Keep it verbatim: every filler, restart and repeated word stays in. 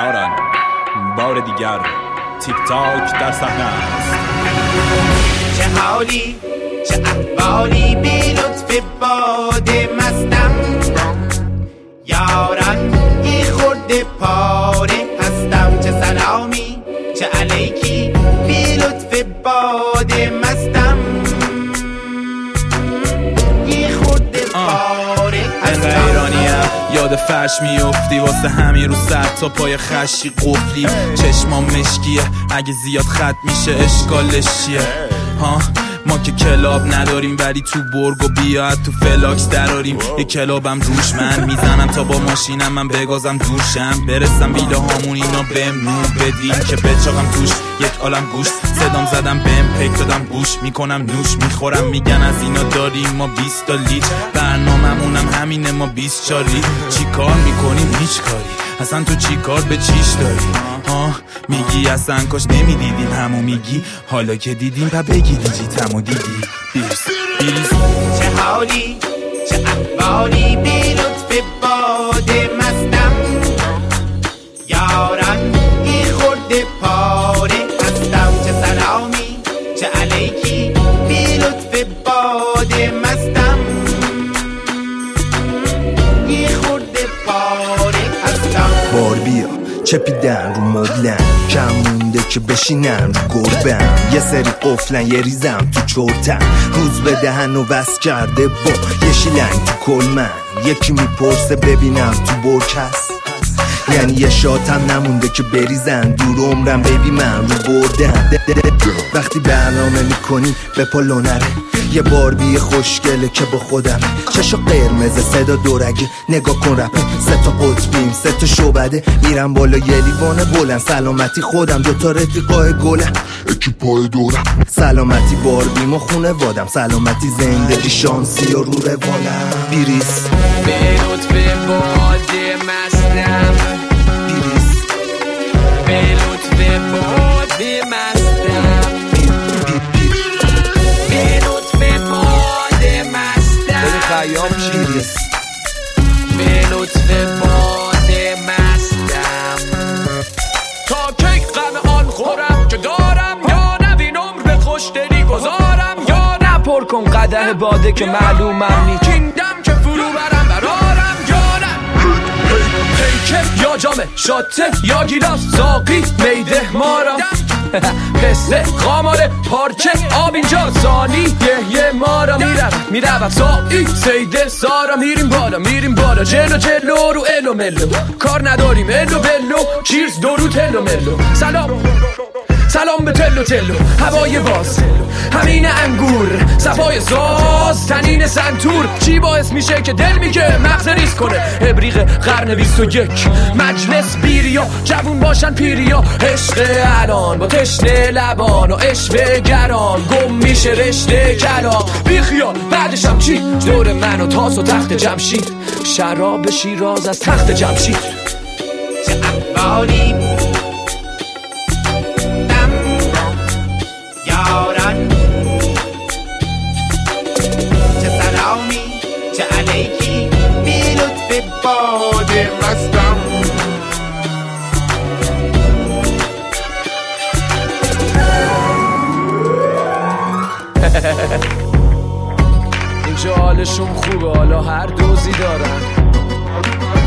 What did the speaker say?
یاران بار دیگر تیک تاک در صحنه است. چه حالی چه احوالی بی لطف باد مستم، یاران یه خورده پاره هستم. چه سلامی چه علیکی بی لطف باد مستم، یه خورده پاره هستم. ایرانیم یاد فرش میافتی واسه همین رو سر تا پای خشی قفلی. چشمام مشکیه اگه زیاد خط میشه اشکالش چیه ها؟ ما که کلاب نداریم ولی تو برگ و بیاد تو فلاکس دراریم. یه کلابم روش من میزنم تا با ماشینم من بگازم دورشم برسم بیله هامون اینا بهم نور بدین که بچاقم توش یک عالم گوش. صدام زدم بهم پیک دادم گوش میکنم نوش میخورم میگن از اینا داریم ما بیست تا لیتر. برنامه‌مونم همینه ما بیست چاری. چی کار میکنیم هیچ کاری اصلا تو چی کار به چیش داری ها؟ میگی اصلا کاش نمیدیدیم همو میگی حالا که دیدیم پا بگی دیجیتمو دیدی. بیرس بیرس چه حالی چه احوالی بی لطف باد مستم، یاران یه خورده پاره هستم. چه سلامی چه علیکی بی لطف باد مستم، یه خورده پاره هستم. بار بیا چپیدن رو مبلن کم مونده که بشینن رو گربن. یه سری قفلن یه ریزم تو چرتن روز به دهن و وست کرده با یه شیلنگ تو کلمن. یکی میپرسه ببینم تو برک هست، یعنی یه شاتم نمونده که بریزن دور عمرم بیبی من رو بردن. وقتی برنامه میکنی به پا نره یه باربی خوشگله که با خودم چشا قرمز صدا دورگه نگاه کن رپه سه تا قطبیم سه تا شعبده میرم بالا یه لیوان بلند. سلامتی خودم دوتا رفیقای گلم اکی پای دورم. سلامتی باربیم و خونه وادم، سلامتی زندگی شانسی و رو روانم. بیریس به لطف باد مستم، بیریس به لطف باد مستم، به لطف باد مستم، خیام بیریس به لطف باد مستم. تا کی غم آن خورم که دارم، یا نوین عمر به خوشدلی گذارم، یا نپر کن قدح باده که معلومم نی کیندم که فرو برم برارم، یا نه پیکه یا جامه شاته یا گیلاس ساقی میده مارم. قصه خاماره پارچه آب اینجا سانی یه یه مارا میرم میرم سایی سیده سارا. میریم بالا میریم بالا جلو جلو رو الو ملو کار نداریم الو بلو چیرز دورو تلو ملو. سلام سلام به تلو تلو هوای باز همین انگور صفای ساز تنین سنتور. چی باعث میشه که دل میگه مغز ریز کنه؟ ابریق قرن بیست و یک مجلس بیریا جوون باشن پیریا. عشق الان با تشنه لبان و عشق گران گم میشه رشته کلام. بیخیال بعدشم چی؟ دور من و تاس و تخت جمشید شراب شیراز از تخت جمشید. چه احوالی یاران، چه سلامی چه علیکی بی لطف باد مستم. اینجا حالشون خوبه حالا هر دوزی دارن.